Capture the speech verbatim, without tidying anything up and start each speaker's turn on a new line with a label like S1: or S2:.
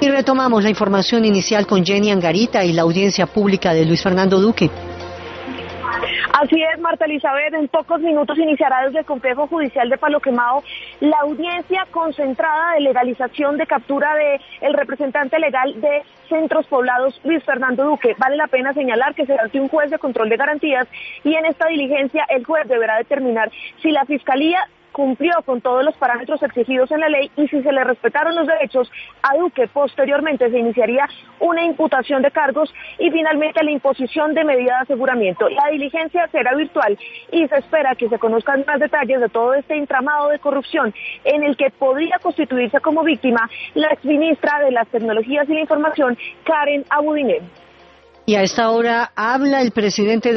S1: Y retomamos la información inicial con Jenny Angarita y la audiencia pública de Luis Fernando Duque.
S2: Así es, Marta Elizabeth, en pocos minutos iniciará desde el Complejo Judicial de Palo Quemado la audiencia concentrada de legalización de captura de el representante legal de Centros Poblados, Luis Fernando Duque. Vale la pena señalar que será ante un juez de control de garantías y en esta diligencia el juez deberá determinar si la Fiscalía cumplió con todos los parámetros exigidos en la ley y si se le respetaron los derechos a Duque. Posteriormente se iniciaría una imputación de cargos y finalmente la imposición de medida de aseguramiento. La diligencia será virtual y se espera que se conozcan más detalles de todo este entramado de corrupción en el que podría constituirse como víctima la exministra de las Tecnologías y la Información, Karen Abudinen.
S1: Y a esta hora habla el presidente